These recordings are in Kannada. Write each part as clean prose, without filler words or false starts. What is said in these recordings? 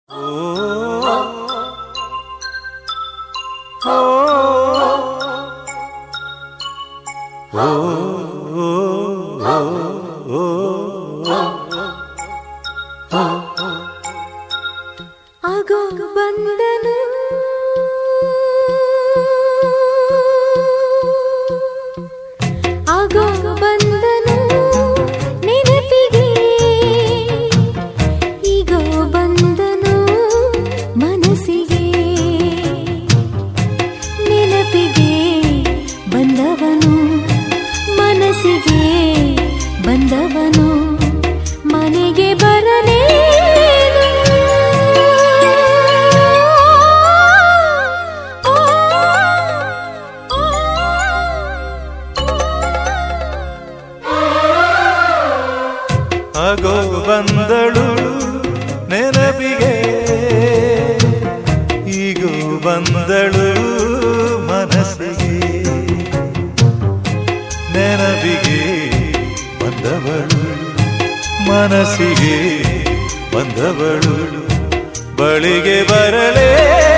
ಆಗೋ ಬಂದನು ಆಗೋ ಬಂದನು ನೆನಪಿಗೆ ಈಗೋ ಬಂದನು ಮನಸ್ಸಿಗೆ ನೆನಪಿಗೆ ಬಂದವನು ಮನಸ್ಸಿಗೆ ಬಂದವನು ಮನೆಗೆ ಬರಲೇ ಆಗೋ ಬಂದಳು ನೆನಪಿಗೆ ಈಗೋ ಬಂದಳು ಮನಸ್ಸಿಗೆ ನೆನಪಿಗೆ ಬಂದವಳು ಮನಸ್ಸಿಗೆ ಬಂದವಳು ಬಳಿಗೆ ಬರಲೇ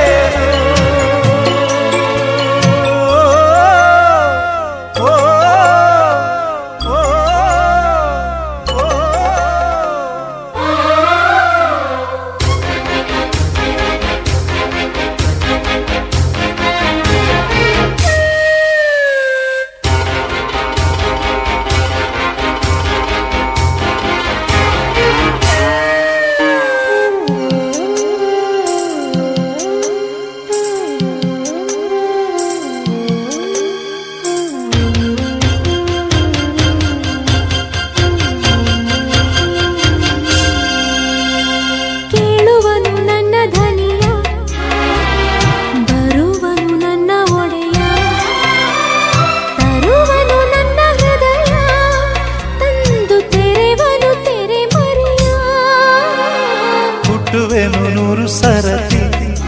ನೂರು ಸರತಿ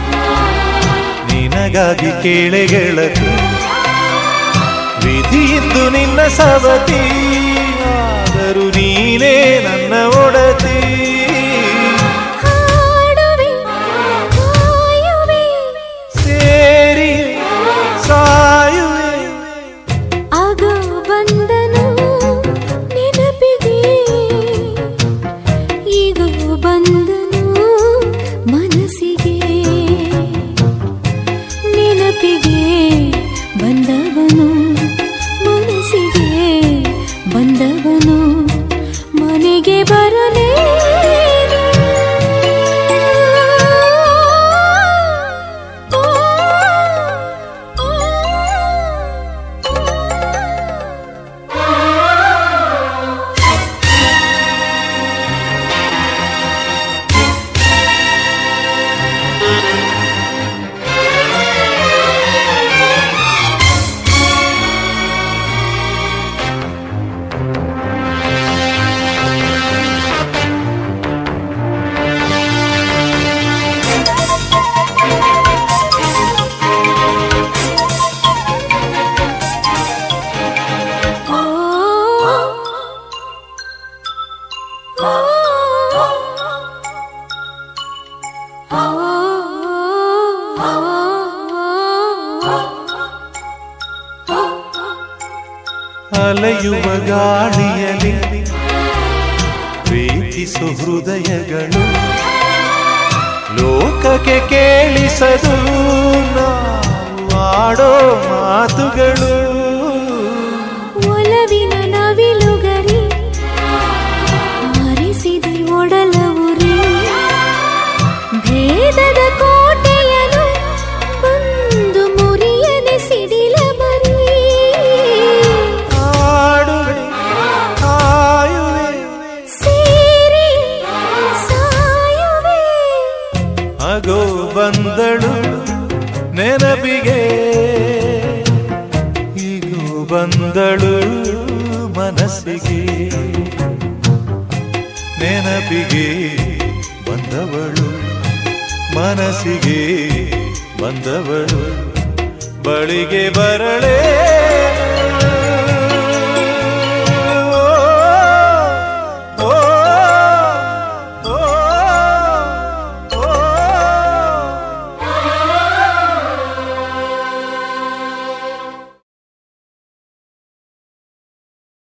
ನಿನಗಾಗಿ ಕೇಳೆ ಗೆಳತಿ ವಿಧಿಯಿದ್ದು ನಿನ್ನ ಸವತಿ ಆದರೂ ನೀನೇ ನನ್ನ ಒಡತಿ ಸೇರಿ ಸಾಯುವೆ ಆಗೋ ಬಂದನು ನೆನಪಿಗೆ ಈಗೋ ಬಂದನು ಮನಸ್ಸಿಗೆ ನೆನಪಿಗೆ ಬಂದವನು ಮನಸ್ಸಿಗೆ ಬಂದವನು ಮನೆಗೆ ಬರಲೇ ಅಲೆಯುವ ಗಾಳಿಯಲ್ಲಿ ಪ್ರೀತಿಸು ಹೃದಯಗಳು ಲೋಕಕ್ಕೆ ಕೇಳಿಸದು ನಾವು ಆಡೋ ಮಾತುಗಳು ಒಲವಿನ ನವಿಲುಗರಿ ಮರೆಸಿದೆ ಒಡಲ ಉರಿ ಭೇದದ ಕೋಟೆಯನು ಬಂದು ಮುರಿಯದೆ ಸಿಡಿಲ ಬರೀ ಆಗೋ ಬಂದಳು ನೆನಪಿಗೆ ಈಗೋ ಬಂದಳು ಮನಸ್ಸಿಗೆ ನೆನಪಿಗೆ ಬಂದವಳು ಮನಸ್ಸಿಗೆ ಬಂದವಳು ಬಳಿಗೆ ಬರಲೇ